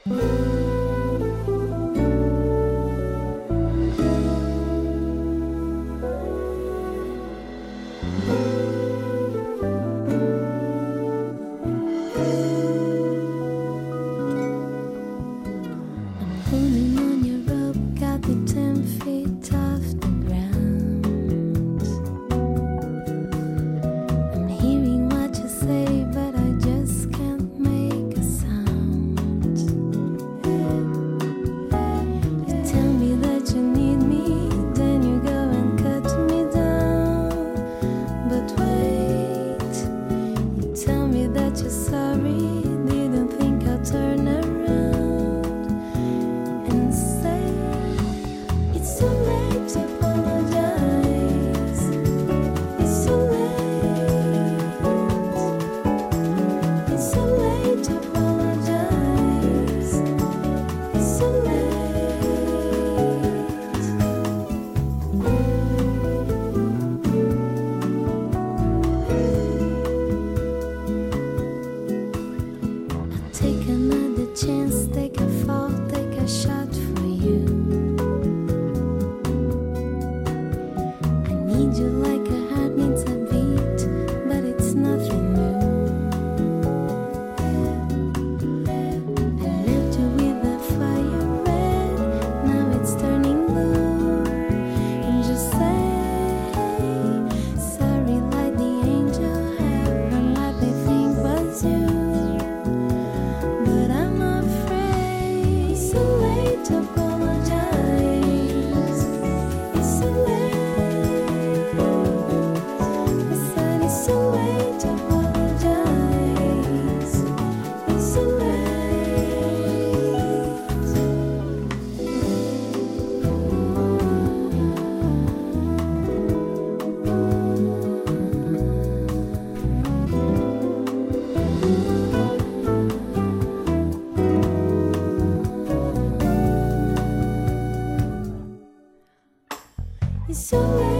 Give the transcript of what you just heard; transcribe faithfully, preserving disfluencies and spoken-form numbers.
Pulling on your rope, got me ten feet off the ground. I'm hearing what you say, but I just can't make a sound. You tell me that you need me, then you go and cut me down. But wait, you tell me that you're sorry, didn't think I'd turn around. It's too late to apologize. It's too late. It's too late to apologize. It's too late. I'll take another chance, take a fall, take a shot for you. Need you like a heart needs a beat, but it's nothing new. I left you with the fire red, now it's turning blue. And just say sorry like the angel heaven, like they think was you. But I'm afraid it's too late to apologize. It's too late. It's too late to apologize. It's too late. It's too late.